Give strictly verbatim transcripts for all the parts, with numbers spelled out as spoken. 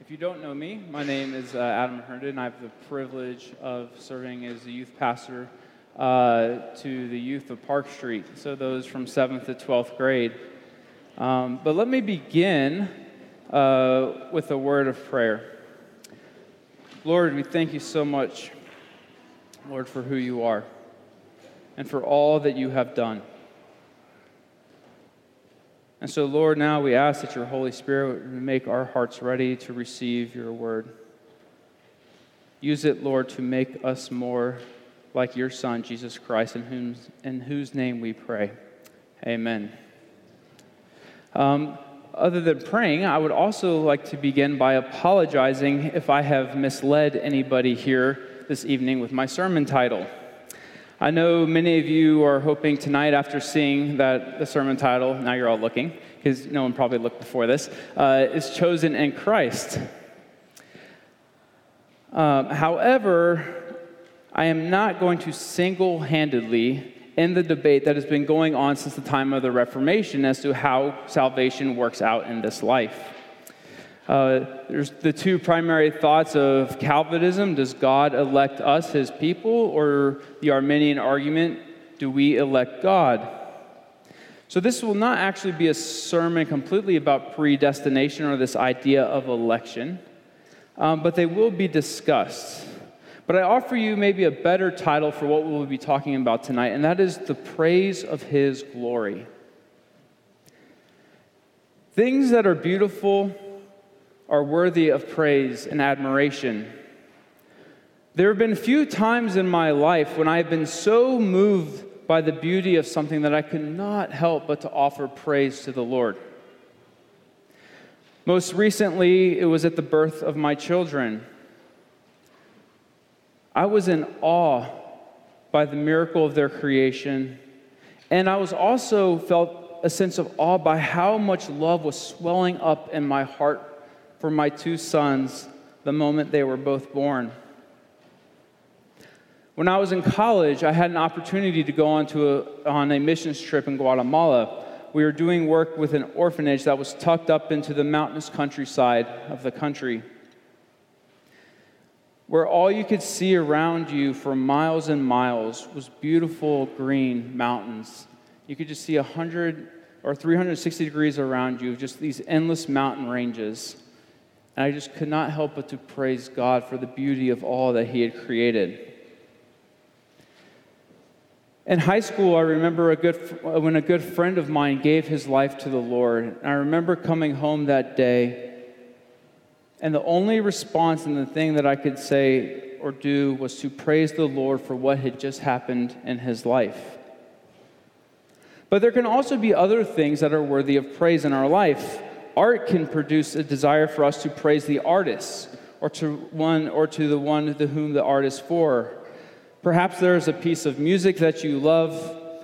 If you don't know me, my name is uh, Adam Herndon. I have the privilege of serving as the youth pastor uh, to the youth of Park Street, so those from seventh to twelfth grade. Um, but let me begin uh, with a word of prayer. Lord, we thank you so much, Lord, for who you are and for all that you have done. And so, Lord, now we ask that your Holy Spirit would make our hearts ready to receive your word. Use it, Lord, to make us more like your Son, Jesus Christ, in whose, in whose name we pray. Amen. Um, other than praying, I would also like to begin by apologizing if I have misled anybody here this evening with my sermon title. I know many of you are hoping tonight, after seeing that the sermon title, now you're all looking, because no one probably looked before this, uh, is Chosen in Christ. Um, however, I am not going to single-handedly end the debate that has been going on since the time of the Reformation as to how salvation works out in this life. Uh, there's the two primary thoughts of Calvinism. Does God elect us, his people? Or the Arminian argument, do we elect God? So this will not actually be a sermon completely about predestination or this idea of election, um, but they will be discussed. But I offer you maybe a better title for what we'll be talking about tonight, and that is the praise of his glory. Things that are beautiful are worthy of praise and admiration. There have been few times in my life when I've been so moved by the beauty of something that I could not help but to offer praise to the Lord. Most recently, it was at the birth of my children. I was in awe by the miracle of their creation, and I was also felt a sense of awe by how much love was swelling up in my heart for my two sons the moment they were both born. When I was in college, I had an opportunity to go on, to a, on a missions trip in Guatemala. We were doing work with an orphanage that was tucked up into the mountainous countryside of the country, where all you could see around you for miles and miles was beautiful green mountains. You could just see one hundred or three hundred sixty degrees around you, just these endless mountain ranges. And I just could not help but to praise God for the beauty of all that he had created. In high school, I remember a good when a good friend of mine gave his life to the Lord. And I remember coming home that day, and the only response and the thing that I could say or do was to praise the Lord for what had just happened in his life. But there can also be other things that are worthy of praise in our life. Art can produce a desire for us to praise the artist, or to one, or to the one to whom the art is for. Perhaps there is a piece of music that you love,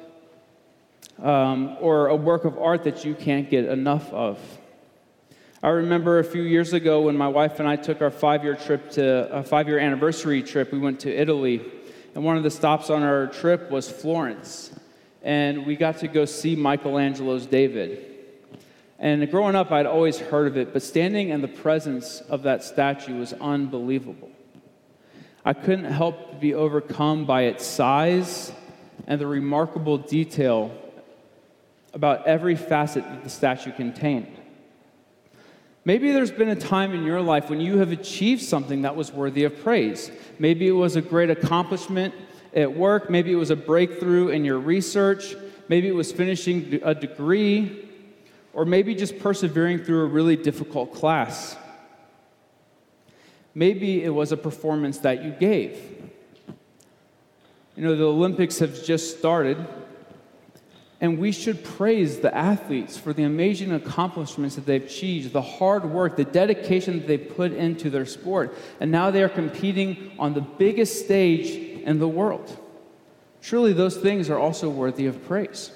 um, or a work of art that you can't get enough of. I remember a few years ago when my wife and I took our five-year trip to a five-year anniversary trip. We went to Italy, and one of the stops on our trip was Florence, and we got to go see Michelangelo's David. And growing up, I'd always heard of it, but standing in the presence of that statue was unbelievable. I couldn't help but be overcome by its size and the remarkable detail about every facet that the statue contained. Maybe there's been a time in your life when you have achieved something that was worthy of praise. Maybe it was a great accomplishment at work. Maybe it was a breakthrough in your research. Maybe it was finishing a degree. Or maybe just persevering through a really difficult class. Maybe it was a performance that you gave. You know, the Olympics have just started, and we should praise the athletes for the amazing accomplishments that they've achieved, the hard work, the dedication that they put into their sport, and now they are competing on the biggest stage in the world. Surely those things are also worthy of praise.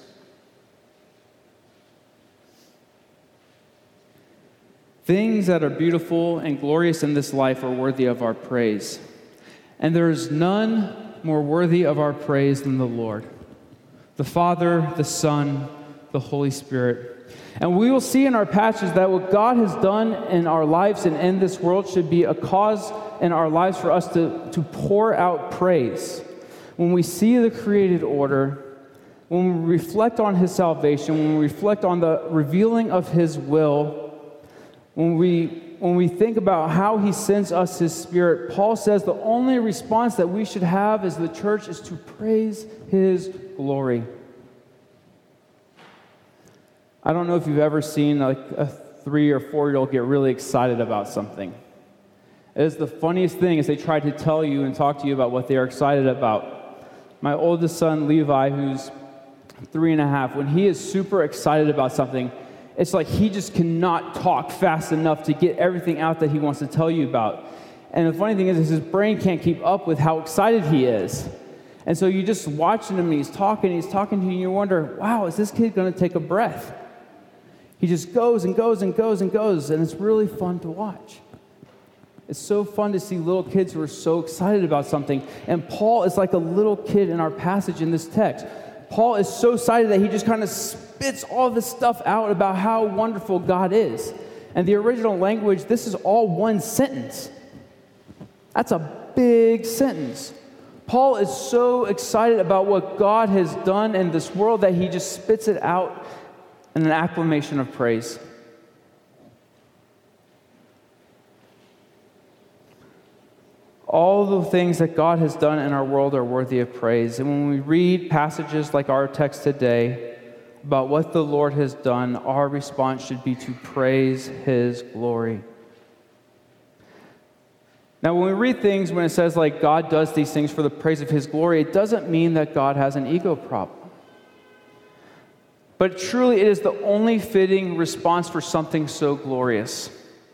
Things that are beautiful and glorious in this life are worthy of our praise. And there is none more worthy of our praise than the Lord, the Father, the Son, the Holy Spirit, And we will see in our passage that what God has done in our lives and in this world should be a cause in our lives for us to, to pour out praise. When we see the created order, when we reflect on his salvation, when we reflect on the revealing of his will, when we when we think about how he sends us his Spirit, Paul says the only response that we should have as the church is to praise his glory. I don't know if you've ever seen like a three or four-year-old get really excited about something. It is the funniest thing is they try to tell you and talk to you about what they are excited about. My oldest son, Levi, who's three and a half, when he is super excited about something, it's like he just cannot talk fast enough to get everything out that he wants to tell you about. And the funny thing is, is his brain can't keep up with how excited he is. And so you're just watching him, and he's talking, he's talking to you, and you wonder, wow, is this kid going to take a breath? He just goes and goes and goes and goes, and it's really fun to watch. It's so fun to see little kids who are so excited about something. And Paul is like a little kid in our passage in this text. Paul is so excited that he just kind of spits all this stuff out about how wonderful God is. And the original language, this is all one sentence. That's a big sentence. Paul is so excited about what God has done in this world that he just spits it out in an acclamation of praise. All the things that God has done in our world are worthy of praise. And when we read passages like our text today about what the Lord has done, our response should be to praise his glory. Now, when we read things, when it says like God does these things for the praise of his glory, it doesn't mean that God has an ego problem. But truly, it is the only fitting response for something so glorious.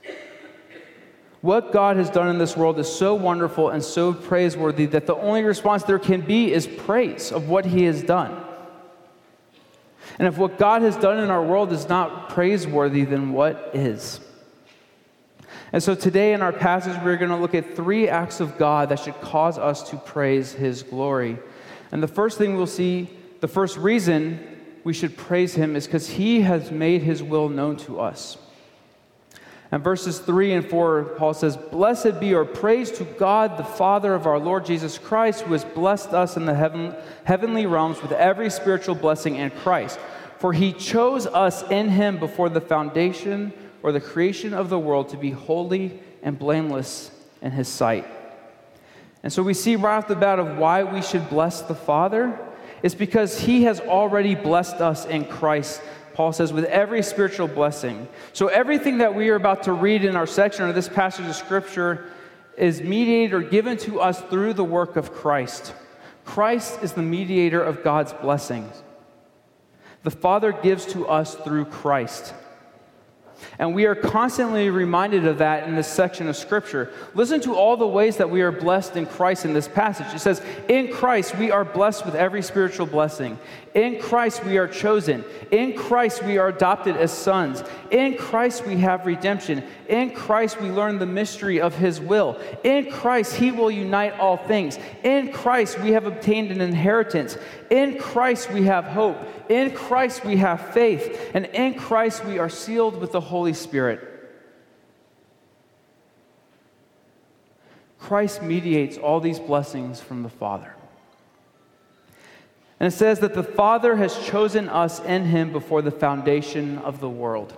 What God has done in this world is so wonderful and so praiseworthy that the only response there can be is praise of what he has done. And if what God has done in our world is not praiseworthy, then what is? And so today in our passage, we're going to look at three acts of God that should cause us to praise his glory. And the first thing we'll see, the first reason we should praise him is because he has made his will known to us. And verses three and four, Paul says, "Blessed be or praise to God, the Father of our Lord Jesus Christ, who has blessed us in the heaven, heavenly realms with every spiritual blessing in Christ. For he chose us in him before the foundation or the creation of the world to be holy and blameless in his sight." And so we see right off the bat of why we should bless the Father. It's because he has already blessed us in Christ. Paul says, with every spiritual blessing. So everything that we are about to read in our section or this passage of Scripture is mediated or given to us through the work of Christ. Christ is the mediator of God's blessings. The Father gives to us through Christ. And we are constantly reminded of that in this section of Scripture. Listen to all the ways that we are blessed in Christ in this passage. It says, in Christ we are blessed with every spiritual blessing. In Christ we are chosen. In Christ we are adopted as sons. In Christ we have redemption. In Christ we learn the mystery of his will. In Christ he will unite all things. In Christ we have obtained an inheritance. In Christ we have hope. In Christ we have faith. And in Christ we are sealed with the Holy Spirit. Christ mediates all these blessings from the Father. And it says that the Father has chosen us in him before the foundation of the world.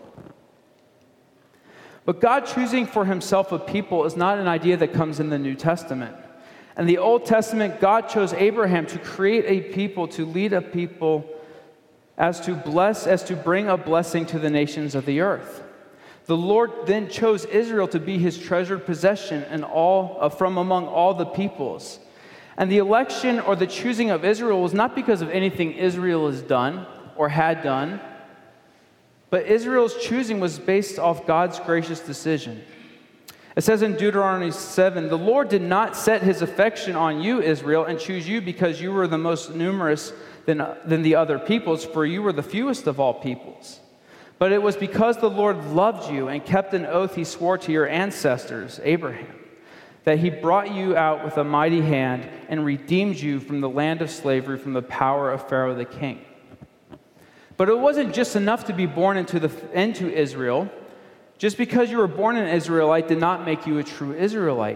But God choosing for himself a people is not an idea that comes in the New Testament. In the Old Testament, God chose Abraham to create a people, to lead a people as to bless, as to bring a blessing to the nations of the earth. The Lord then chose Israel to be his treasured possession and all uh, from among all the peoples. And the election or the choosing of Israel was not because of anything Israel has done or had done, but Israel's choosing was based off God's gracious decision. It says in Deuteronomy seven, "The Lord did not set his affection on you, Israel, and choose you because you were the most numerous than, than the other peoples, for you were the fewest of all peoples. But it was because the Lord loved you and kept an oath he swore to your ancestors, Abraham, that he brought you out with a mighty hand and redeemed you from the land of slavery, from the power of Pharaoh the king." But it wasn't just enough to be born into, the, into Israel. Just because you were born an Israelite did not make you a true Israelite.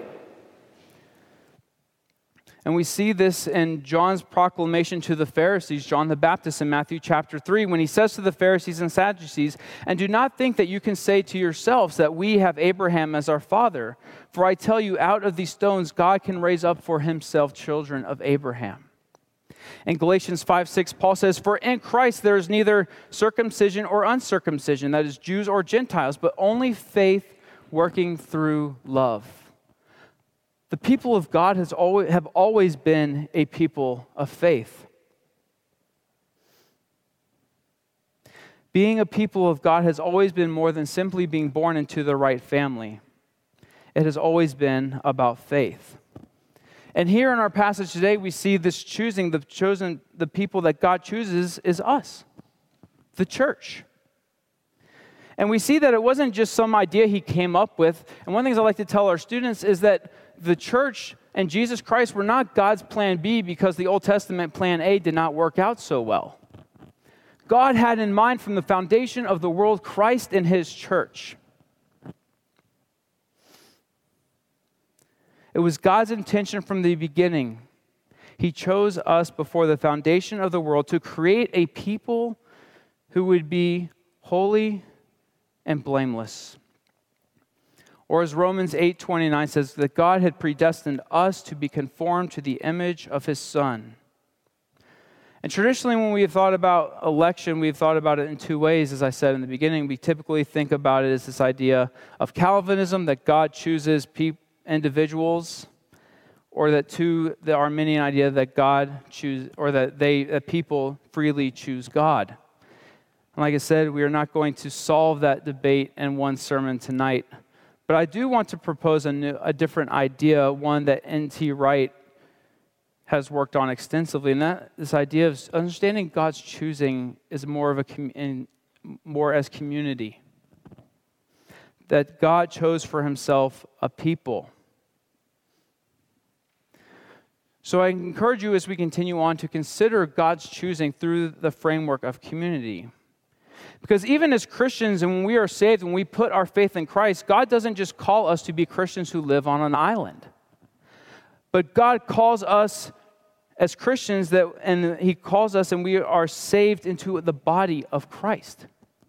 And we see this in John's proclamation to the Pharisees, John the Baptist in Matthew chapter three, when he says to the Pharisees and Sadducees, "And do not think that you can say to yourselves that we have Abraham as our father. For I tell you, out of these stones God can raise up for himself children of Abraham." In Galatians five six, Paul says, "For in Christ there is neither circumcision or uncircumcision, that is, Jews or Gentiles, but only faith working through love." The people of God has always, have always been a people of faith. Being a people of God has always been more than simply being born into the right family. It has always been about faith. And here in our passage today, we see this choosing, the chosen, the people that God chooses is us, the church. And we see that it wasn't just some idea he came up with. And one of the things I like to tell our students is that the church and Jesus Christ were not God's plan B because the Old Testament plan A did not work out so well. God had in mind from the foundation of the world Christ and his church. It was God's intention from the beginning. He chose us before the foundation of the world to create a people who would be holy and blameless. Or as Romans eight twenty-nine says, that God had predestined us to be conformed to the image of his Son. And traditionally, when we've thought about election, we've thought about it in two ways. As I said in the beginning, we typically think about it as this idea of Calvinism, that God chooses pe- individuals, or that to the Arminian idea that God choose, or that they, that people freely choose God. And like I said, we are not going to solve that debate in one sermon tonight. But I do want to propose a, new, a different idea, one that N T Wright has worked on extensively, and that this idea of understanding God's choosing is more of a in, more as community. That God chose for himself a people. So I encourage you as we continue on to consider God's choosing through the framework of community. Because even as Christians, and when we are saved, when we put our faith in Christ, God doesn't just call us to be Christians who live on an island. But God calls us as Christians, that, and he calls us and we are saved into the body of Christ.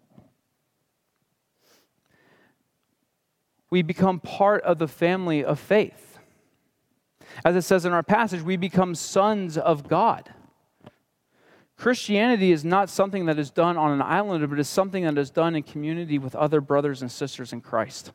We become part of the family of faith. As it says in our passage, we become sons of God. Christianity is not something that is done on an island, but is something that is done in community with other brothers and sisters in Christ.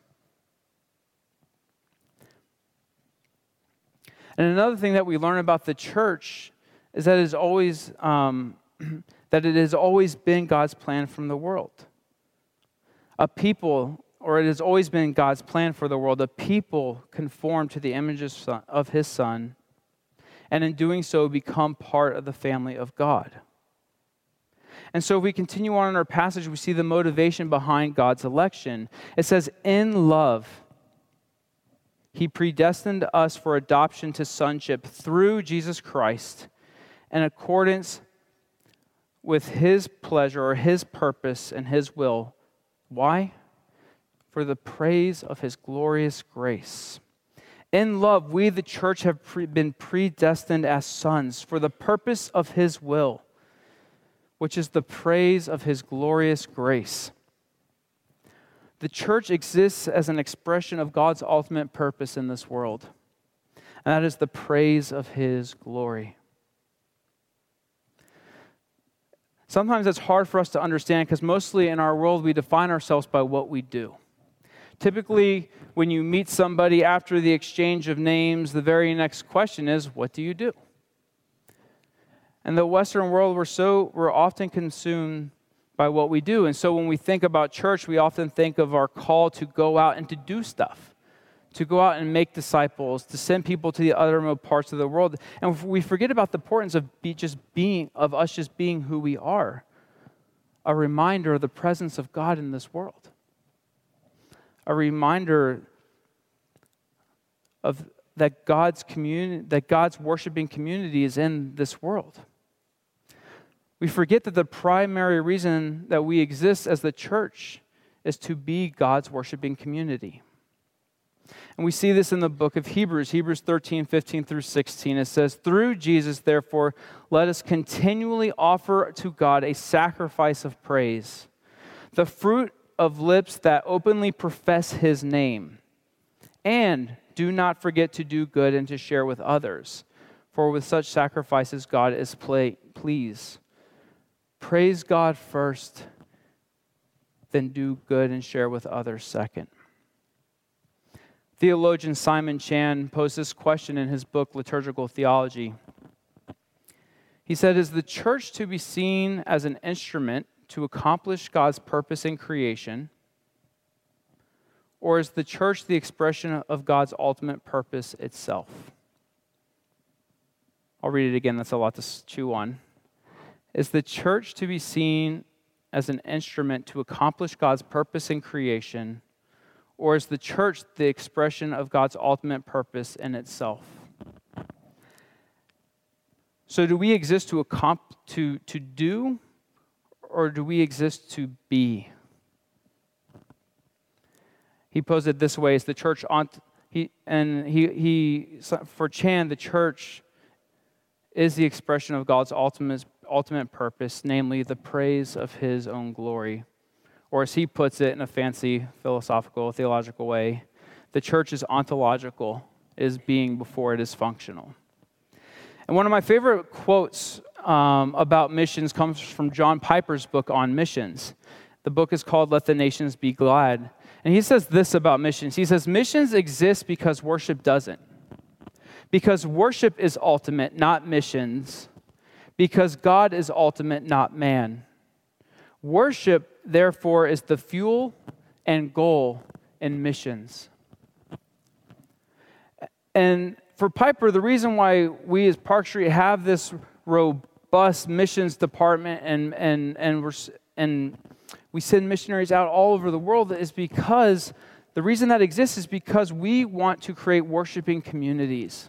And another thing that we learn about the church is that it is always um, that it has always been God's plan from the world. A people, or it has always been God's plan for the world, a people conform to the image of his Son, and in doing so become part of the family of God. And so if we continue on in our passage, we see the motivation behind God's election. It says, in love, he predestined us for adoption to sonship through Jesus Christ in accordance with his pleasure or his purpose and his will. Why? For the praise of his glorious grace. In love, we, the church, have pre- been predestined as sons for the purpose of his will, which is the praise of his glorious grace. The church exists as an expression of God's ultimate purpose in this world, and that is the praise of his glory. Sometimes it's hard for us to understand because mostly in our world we define ourselves by what we do. Typically, when you meet somebody after the exchange of names, the very next question is, what do you do? In the Western world, we're so we're often consumed by what we do. And so when we think about church, we often think of our call to go out and to do stuff, to go out and make disciples, to send people to the uttermost parts of the world. And we forget about the importance of be just being, of us just being who we are, a reminder of the presence of God in this world, a reminder of that God's community, that God's worshiping community is in this world. We forget that the primary reason that we exist as the church is to be God's worshiping community. And we see this in the book of Hebrews, Hebrews thirteen, fifteen through sixteen. It says, "Through Jesus, therefore, let us continually offer to God a sacrifice of praise, the fruit of lips that openly profess his name. And do not forget to do good and to share with others, for with such sacrifices God is play, pleased." Praise God first, then do good and share with others second. Theologian Simon Chan posed this question in his book, Liturgical Theology. He said, "Is the church to be seen as an instrument to accomplish God's purpose in creation, or is the church the expression of God's ultimate purpose itself?" I'll read it again, that's a lot to chew on. Is the church to be seen as an instrument to accomplish God's purpose in creation, or is the church the expression of God's ultimate purpose in itself? So do we exist to accomp- to, to do, or do we exist to be? He posed it this way: is the church on he and he he for Chan, the church is the expression of God's ultimate ultimate purpose, namely the praise of his own glory. Or as he puts it in a fancy philosophical, theological way, the church is ontological, is being before it is functional. And one of my favorite quotes um, about missions comes from John Piper's book on missions. The book is called Let the Nations Be Glad. And he says this about missions. He says, missions exist because worship doesn't. Because worship is ultimate, not missions. Because God is ultimate, not man. Worship, therefore, is the fuel and goal in missions. And for Piper, the reason why we as Park Street have this robust missions department and and and we're and we send missionaries out all over the world is because the reason that exists is because we want to create worshiping communities.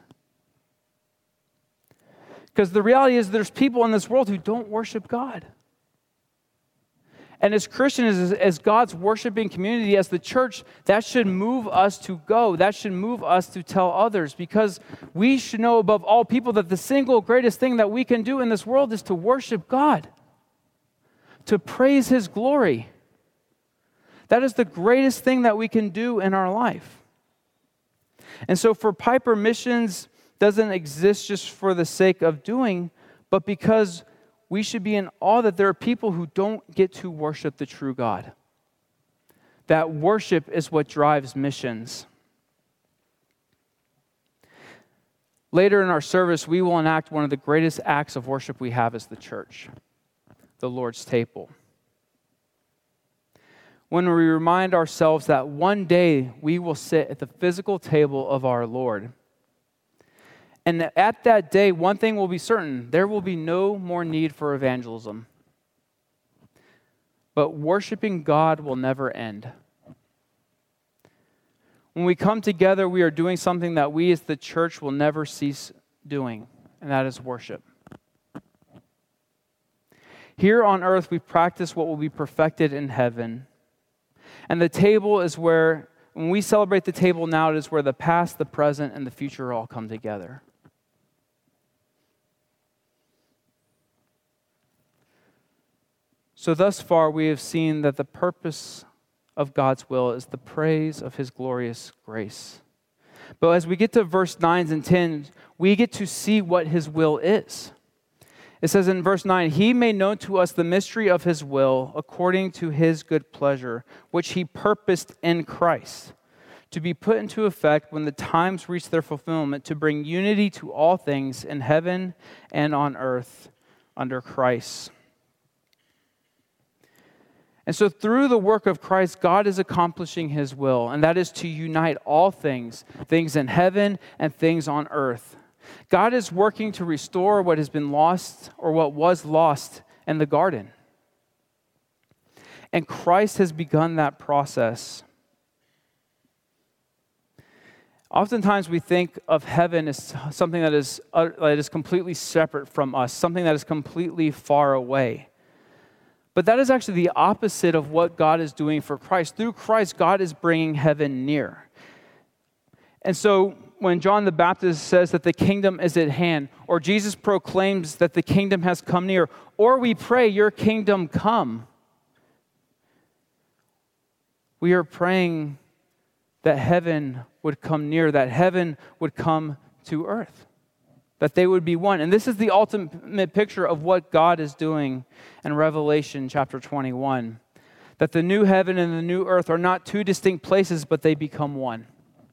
Because the reality is there's people in this world who don't worship God. And as Christians, as, as God's worshiping community, as the church, that should move us to go. That should move us to tell others, because we should know above all people that the single greatest thing that we can do in this world is to worship God, to praise his glory. That is the greatest thing that we can do in our life. And so for Piper, missions doesn't exist just for the sake of doing, but because we should be in awe that there are people who don't get to worship the true God. That worship is what drives missions. Later in our service, we will enact one of the greatest acts of worship we have as the church, the Lord's table. When we remind ourselves that one day we will sit at the physical table of our Lord. And at that day, one thing will be certain: there will be no more need for evangelism. But worshiping God will never end. When we come together, we are doing something that we as the church will never cease doing, and that is worship. Here on earth, we practice what will be perfected in heaven. And the table is where, when we celebrate the table now, it is where the past, the present, and the future all come together. So thus far, we have seen that the purpose of God's will is the praise of his glorious grace. But as we get to verse nine and ten, we get to see what his will is. It says in verse nine, "He made known to us the mystery of his will according to his good pleasure, which he purposed in Christ, to be put into effect when the times reach their fulfillment, to bring unity to all things in heaven and on earth under Christ." And so through the work of Christ, God is accomplishing his will, and that is to unite all things, things in heaven and things on earth. God is working to restore what has been lost or what was lost in the garden. And Christ has begun that process. Oftentimes we think of heaven as something that is, uh, that is completely separate from us, something that is completely far away. But that is actually the opposite of what God is doing for Christ. Through Christ, God is bringing heaven near. And so when John the Baptist says that the kingdom is at hand, or Jesus proclaims that the kingdom has come near, or we pray, your kingdom come, we are praying that heaven would come near, that heaven would come to earth, that they would be one. And this is the ultimate picture of what God is doing in Revelation chapter twenty-one, that the new heaven and the new earth are not two distinct places, but they become one.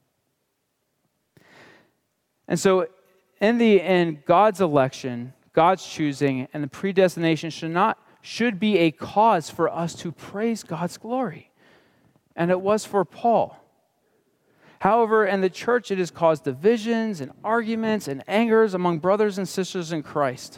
And so in the end, God's election, God's choosing, and the predestination should not should be a cause for us to praise God's glory. And it was for Paul. However, in the church, it has caused divisions and arguments and angers among brothers and sisters in Christ.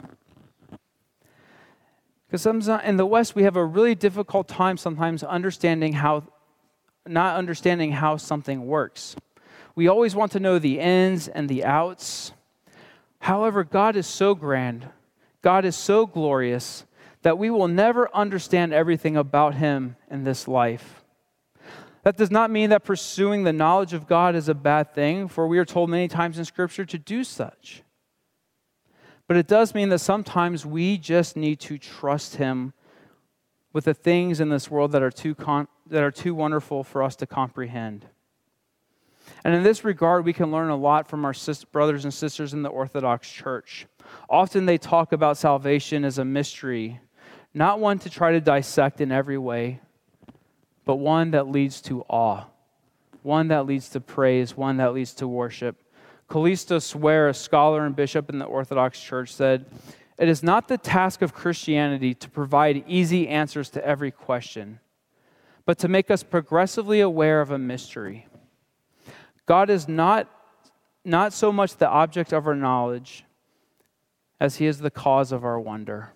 Because in the West, we have a really difficult time sometimes understanding how, not understanding how something works. We always want to know the ins and the outs. However, God is so grand, God is so glorious, that we will never understand everything about Him in this life. That does not mean that pursuing the knowledge of God is a bad thing, for we are told many times in Scripture to do such. But it does mean that sometimes we just need to trust Him with the things in this world that are too con- that are too wonderful for us to comprehend. And in this regard, we can learn a lot from our sis- brothers and sisters in the Orthodox Church. Often they talk about salvation as a mystery, not one to try to dissect in every way, but one that leads to awe, one that leads to praise, one that leads to worship. Callistus Ware, a scholar and bishop in the Orthodox Church, said, "It is not the task of Christianity to provide easy answers to every question, but to make us progressively aware of a mystery. God is not, not so much the object of our knowledge as He is the cause of our wonder."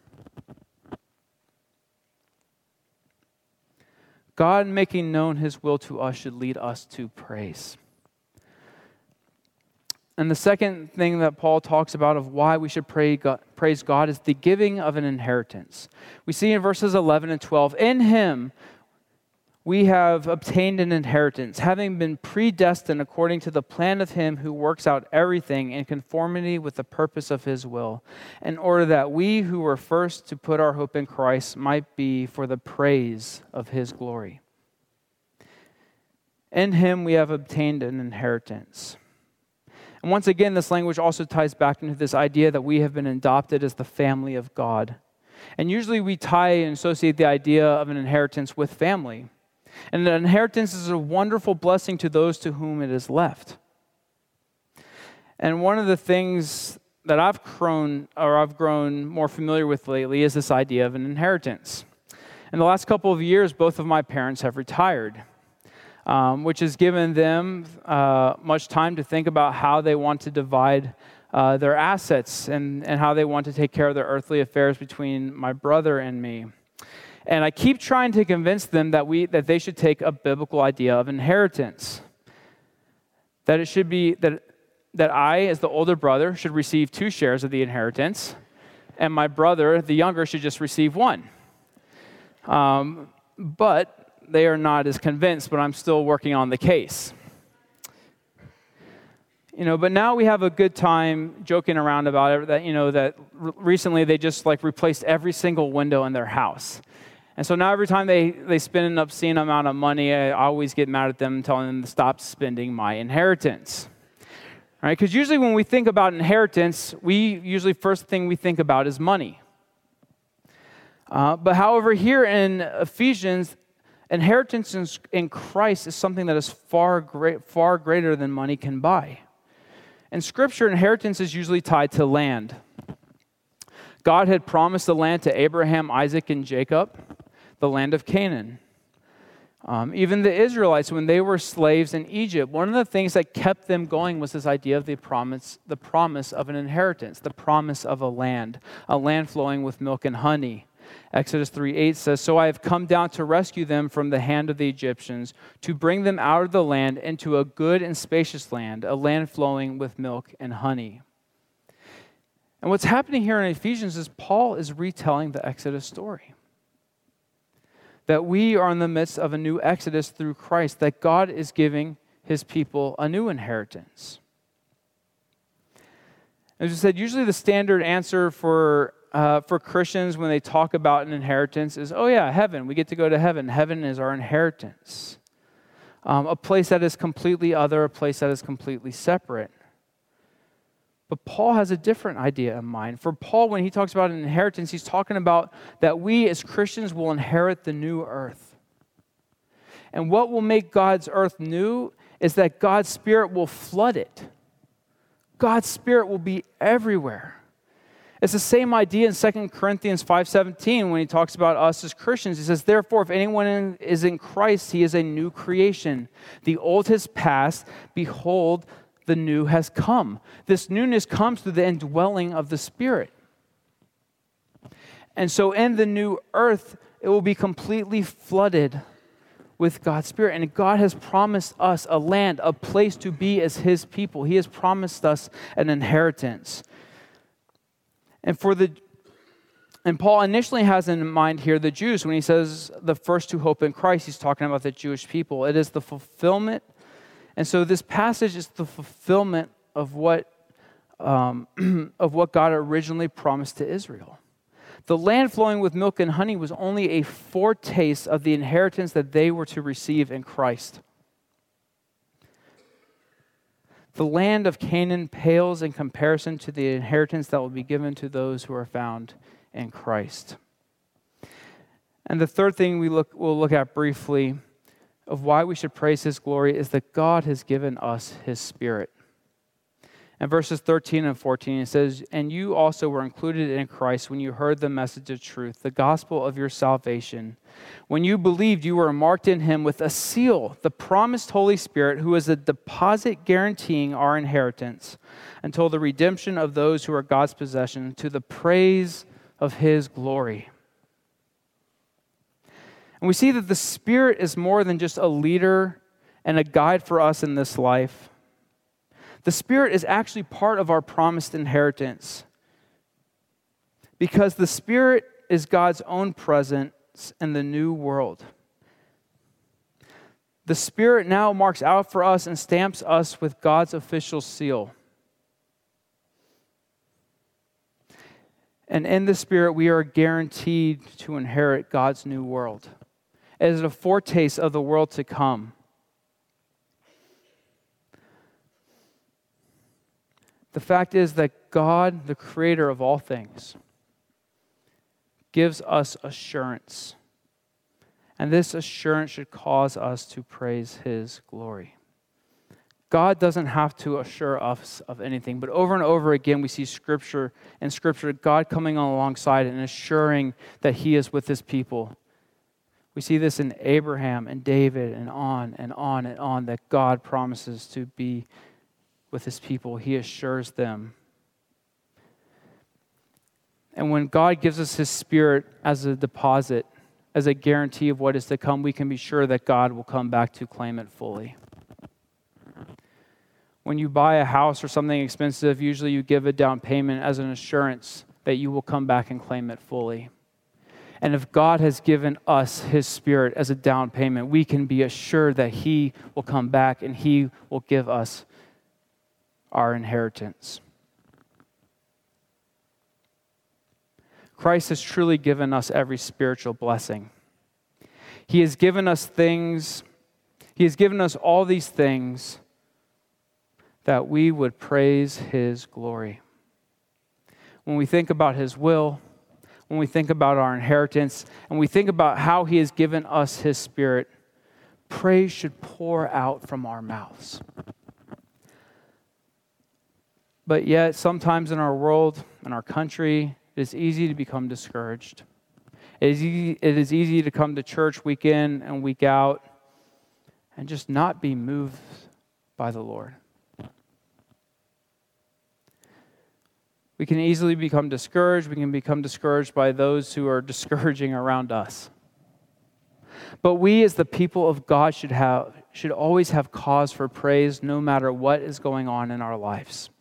God making known His will to us should lead us to praise. And the second thing that Paul talks about of why we should pray God, praise God is the giving of an inheritance. We see in verses eleven and twelve, "In Him we have obtained an inheritance, having been predestined according to the plan of Him who works out everything in conformity with the purpose of His will, in order that we who were first to put our hope in Christ might be for the praise of His glory." In Him we have obtained an inheritance. And once again, this language also ties back into this idea that we have been adopted as the family of God. And usually we tie and associate the idea of an inheritance with family. And an inheritance is a wonderful blessing to those to whom it is left. And one of the things that I've grown, or I've grown more familiar with lately is this idea of an inheritance. In the last couple of years, both of my parents have retired, um, which has given them uh, much time to think about how they want to divide uh, their assets and, and how they want to take care of their earthly affairs between my brother and me. And I keep trying to convince them that we that they should take a biblical idea of inheritance. That it should be that that I, as the older brother, should receive two shares of the inheritance, and my brother, the younger, should just receive one. Um, but they are not as convinced, but I'm still working on the case. You know, but now we have a good time joking around about it, that, you know, that r- recently they just like replaced every single window in their house. And so now every time they, they spend an obscene amount of money, I always get mad at them, telling them to stop spending my inheritance. Right? Because usually when we think about inheritance, we usually first thing we think about is money. Uh, but however, here in Ephesians, inheritance in, in Christ is something that is far great, far greater than money can buy. In Scripture, inheritance is usually tied to land. God had promised the land to Abraham, Isaac, and Jacob, the land of Canaan. Um, even the Israelites, when they were slaves in Egypt, one of the things that kept them going was this idea of the promise, the promise of an inheritance, the promise of a land, a land flowing with milk and honey. Exodus three eight says, "So I have come down to rescue them from the hand of the Egyptians, to bring them out of the land into a good and spacious land, a land flowing with milk and honey." And what's happening here in Ephesians is Paul is retelling the Exodus story. That we are in the midst of a new Exodus through Christ, that God is giving his people a new inheritance. As I said, usually the standard answer for uh, for Christians when they talk about an inheritance is, oh yeah, heaven, we get to go to heaven. Heaven is our inheritance. Um, a place that is completely other, a place that is completely separate. But Paul has a different idea in mind. For Paul, when he talks about an inheritance, he's talking about that we as Christians will inherit the new earth. And what will make God's earth new is that God's Spirit will flood it. God's Spirit will be everywhere. It's the same idea in Second Corinthians five seventeen when he talks about us as Christians. He says, "Therefore, if anyone is in Christ, he is a new creation. The old has passed. Behold, the new has come." This newness comes through the indwelling of the Spirit. And so in the new earth, it will be completely flooded with God's Spirit. And God has promised us a land, a place to be as his people. He has promised us an inheritance. And for the and Paul initially has in mind here the Jews. When he says the first to hope in Christ, he's talking about the Jewish people. It is the fulfillment. And so this passage is the fulfillment of what um, of what God originally promised to Israel. The land flowing with milk and honey was only a foretaste of the inheritance that they were to receive in Christ. The land of Canaan pales in comparison to the inheritance that will be given to those who are found in Christ. And the third thing we look, we'll look at briefly of why we should praise his glory is that God has given us his Spirit. In verses thirteen and fourteen, it says, "And you also were included in Christ when you heard the message of truth, the gospel of your salvation. When you believed, you were marked in him with a seal, the promised Holy Spirit, who is a deposit guaranteeing our inheritance until the redemption of those who are God's possession, to the praise of his glory." And we see that the Spirit is more than just a leader and a guide for us in this life. The Spirit is actually part of our promised inheritance, because the Spirit is God's own presence in the new world. The Spirit now marks out for us and stamps us with God's official seal. And in the Spirit, we are guaranteed to inherit God's new world. It is a foretaste of the world to come. The fact is that God, the creator of all things, gives us assurance. And this assurance should cause us to praise his glory. God doesn't have to assure us of anything, but over and over again we see scripture in scripture, God coming alongside and assuring that he is with his people. We see this in Abraham and David and on and on and on, that God promises to be with his people. He assures them. And when God gives us his Spirit as a deposit, as a guarantee of what is to come, we can be sure that God will come back to claim it fully. When you buy a house or something expensive, usually you give a down payment as an assurance that you will come back and claim it fully. And if God has given us his Spirit as a down payment, we can be assured that he will come back and he will give us our inheritance. Christ has truly given us every spiritual blessing. He has given us things, he has given us all these things that we would praise his glory. When we think about his will, when we think about our inheritance, and we think about how he has given us his Spirit, praise should pour out from our mouths. But yet, sometimes in our world, in our country, it is easy to become discouraged. It is easy, it is easy to come to church week in and week out and just not be moved by the Lord. We can easily become discouraged. We can become discouraged by those who are discouraging around us. But we as the people of God should have should always have cause for praise no matter what is going on in our lives.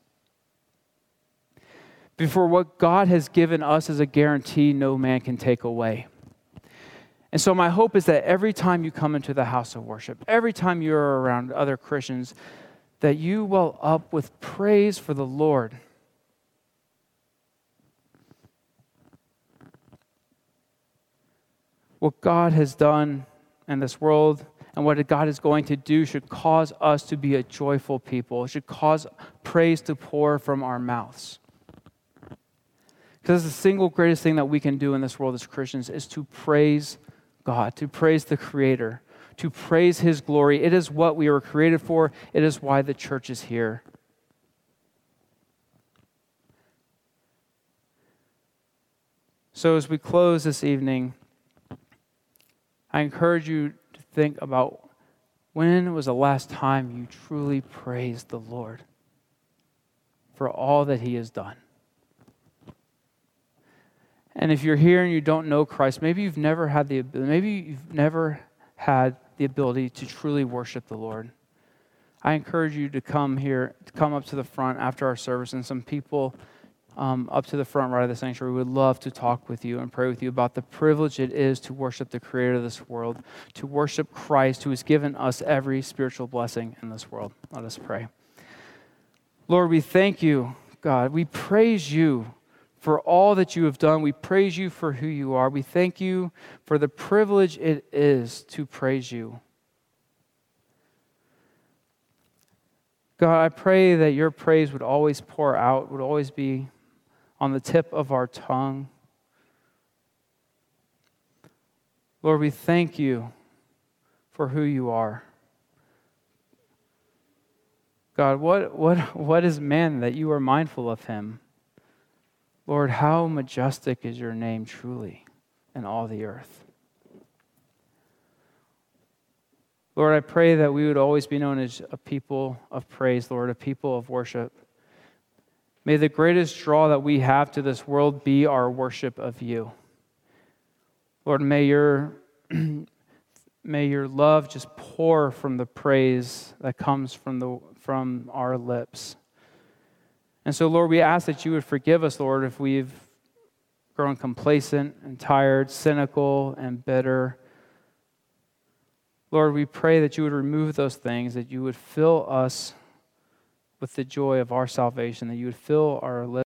Before what God has given us as a guarantee, no man can take away. And so my hope is that every time you come into the house of worship, every time you're around other Christians, that you well up with praise for the Lord. What God has done in this world and what God is going to do should cause us to be a joyful people. It should cause praise to pour from our mouths. Because the single greatest thing that we can do in this world as Christians is to praise God, to praise the Creator, to praise His glory. It is what we were created for. It is why the church is here. So as we close this evening, I encourage you to think about when was the last time you truly praised the Lord for all that He has done. And if you're here and you don't know Christ, maybe you've never had the ability, maybe you've never had the ability to truly worship the Lord. I encourage you to come here, to come up to the front after our service, and some people um, up to the front right of the sanctuary would love to talk with you and pray with you about the privilege it is to worship the Creator of this world, to worship Christ who has given us every spiritual blessing in this world. Let us pray. Lord, we thank you, God. We praise you for all that you have done. We praise you for who you are. We thank you for the privilege it is to praise you. God, I pray that your praise would always pour out, would always be on the tip of our tongue. Lord, we thank you for who you are. God, what, what, what is man that you are mindful of him? Lord, how majestic is your name truly in all the earth. Lord, I pray that we would always be known as a people of praise, Lord, a people of worship. May the greatest draw that we have to this world be our worship of you. Lord, may your, may your love just pour from the praise that comes from, the, from our lips. And so, Lord, we ask that you would forgive us, Lord, if we've grown complacent and tired, cynical and bitter. Lord, we pray that you would remove those things, that you would fill us with the joy of our salvation, that you would fill our lips